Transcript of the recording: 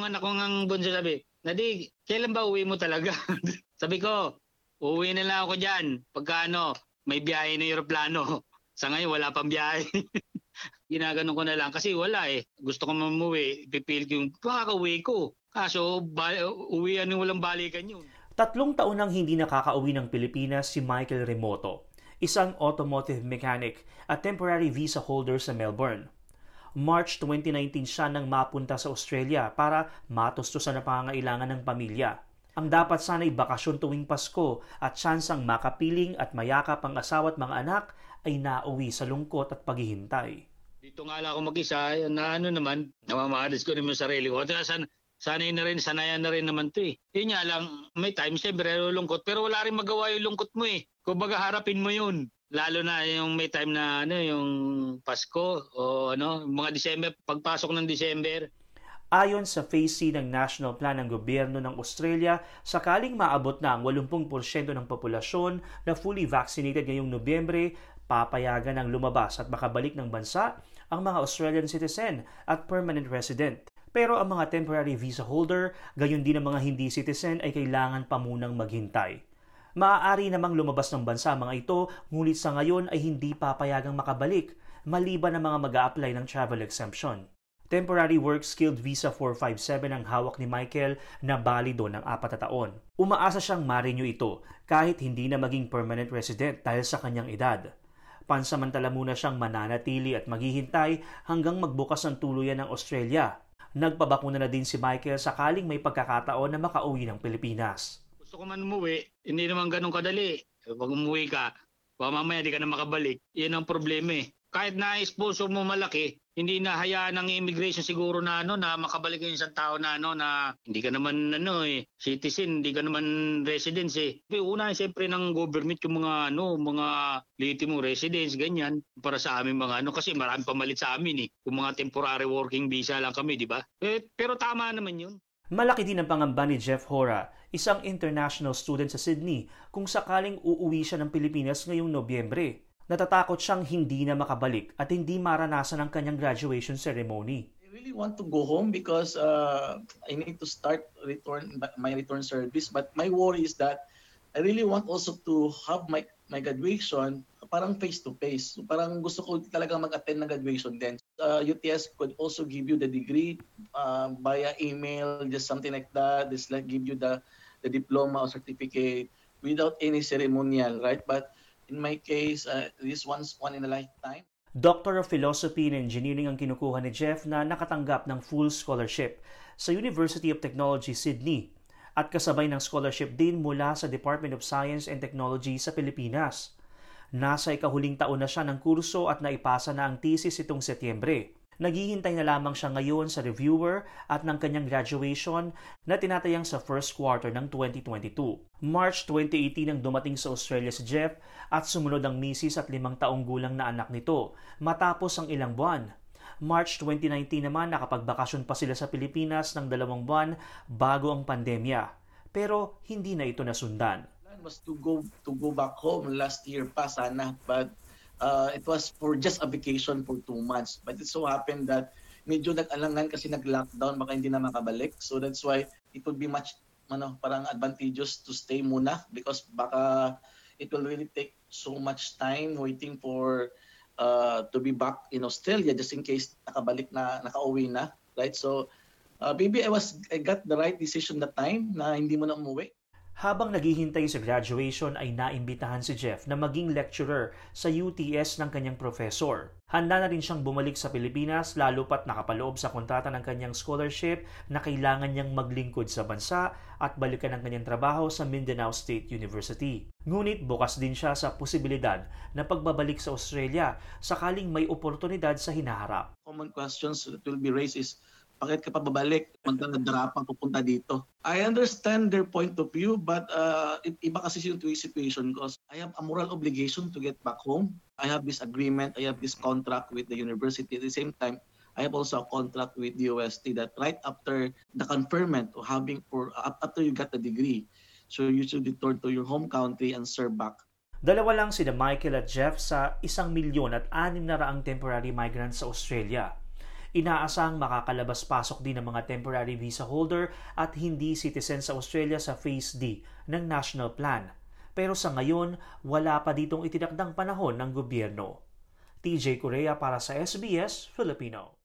anak ko ng bunso sabi, Daddy, kailan ba uwi mo talaga? Sabi ko, uuwi na lang ako dyan. Pagka may biyahe na eroplano. Sa ngayon, wala pang biyahe. Ginaganon ko na lang kasi wala eh. Gusto ko mamuwi, pipil ko yung kakauwi ko. Kaso, uwian yung walang balikan yun. 3 taon nang hindi nakakauwi ng Pilipinas si Michael Remoto, isang automotive mechanic at temporary visa holder sa Melbourne. March 2019 siya nang mapunta sa Australia para matustusan ang pangangailangan ng pamilya. Ang dapat sana'y bakasyon tuwing Pasko at tsansang makapiling at mayakap ang asawa at mga anak ay nauwi sa lungkot at paghihintay. Dito nga lang ako mag-isa, naman, namamahalis ko rin yung sarili ko. Sanayan na rin naman to eh. Yun nga lang, may time siyempre lungkot, pero wala rin magawa yung lungkot mo eh. Kumbaga harapin mo yun. Lalo na yung may time na yung Pasko o mga December, pagpasok ng December. Ayon sa Phase C ng National Plan ng gobyerno ng Australia, sakaling maabot na ang 80% ng populasyon na fully vaccinated ngayong Nobyembre, papayagan ng lumabas at makabalik ng bansa ang mga Australian citizen at permanent resident. Pero ang mga temporary visa holder, gayon din ang mga hindi citizen ay kailangan pa munang maghintay. Maaari namang lumabas ng bansa ang mga ito, ngunit sa ngayon ay hindi papayagang makabalik, maliban ang mga mag-a-apply ng travel exemption. Temporary Work Skilled Visa 457 ang hawak ni Michael na balido ng 4 na taon. Umaasa siyang ma-renew ito kahit hindi na maging permanent resident dahil sa kanyang edad. Pansamantala muna siyang mananatili at maghihintay hanggang magbukas ng tuluyan ng Australia. Nagpabakuna na din si Michael sakaling may pagkakataon na makauwi ng Pilipinas. Gusto ko man umuwi, hindi naman ganun kadali. Pag umuwi ka, mamaya di ka na makabalik. Yan ang problema eh. Kahit na-sponsor mo malaki, hindi na hayaan ng immigration siguro na na makabalik yung isang tao na na hindi ka naman citizen, hindi ka naman residence eh. Una siyempre ng government yung mga legitimate residence ganyan para sa amin mga kasi marami pamalit sa amin eh. Kung mga temporary working visa lang kami, di ba? Pero tama naman yun. Malaki din ang pangamba ni Jeff Hora, isang international student sa Sydney, kung sakaling uuwi siya ng Pilipinas ngayong Nobyembre. Natatakot siyang hindi na makabalik at hindi maranasan ang kanyang graduation ceremony. I really want to go home because I need to start my return service. But my worry is that I really want also to have my graduation parang face-to-face. So parang gusto ko talaga mag-attend ng graduation din. UTS could also give you the degree via email, just something like that. Just like give you the diploma or certificate without any ceremonial, right? But in my case, this one in a lifetime. Doctor of Philosophy and Engineering ang kinukuha ni Jeff na nakatanggap ng full scholarship sa University of Technology, Sydney at kasabay ng scholarship din mula sa Department of Science and Technology sa Pilipinas. Nasa ikahuling taon na siya ng kurso at naipasa na ang thesis itong Setyembre. Naghihintay na lamang siya ngayon sa reviewer at ng kanyang graduation na tinatayang sa first quarter ng 2022. March 2018 nang dumating sa Australia si Jeff at sumunod ang misis at 5 taong gulang na anak nito matapos ang ilang buwan. March 2019 naman nakapagbakasyon pa sila sa Pilipinas ng 2 buwan bago ang pandemya. Pero hindi na ito nasundan. Plan was to go back home last year pa sana, but it was for just a vacation for 2 months. But it so happened that medyo nag-alangan kasi nag-lockdown, baka hindi na makabalik. So that's why it would be much parang advantageous to stay muna because baka it will really take so much time waiting for to be back in Australia just in case nakauwi na, right? So maybe I got the right decision that time na hindi mo na umuwi. Habang naghihintay sa graduation ay naimbitahan si Jeff na maging lecturer sa UTS ng kanyang professor. Handa na rin siyang bumalik sa Pilipinas lalo pat nakapaloob sa kontrata ng kanyang scholarship na kailangan niyang maglingkod sa bansa at balikan ang kanyang trabaho sa Mindanao State University. Ngunit bukas din siya sa posibilidad na pagbabalik sa Australia sakaling may oportunidad sa hinaharap. Common questions that will be raised is, bakit ka pa babalik? Magdadarapan pupunta dito. I understand their point of view, but iba kasi yung situation ko. I have a moral obligation to get back home. I have this agreement, I have this contract with the university. At the same time, I have also a contract with the UST that right after the conferment of after you got the degree, so you should return to your home country and serve back. Dalawa lang sina Michael at Jeff sa 1,600,000 temporary migrants sa Australia. Inaasang makakalabas-pasok din ng mga temporary visa holder at hindi citizen sa Australia sa Phase D ng National Plan. Pero sa ngayon, wala pa ditong itinakdang panahon ng gobyerno. TJ Correa para sa SBS Filipino.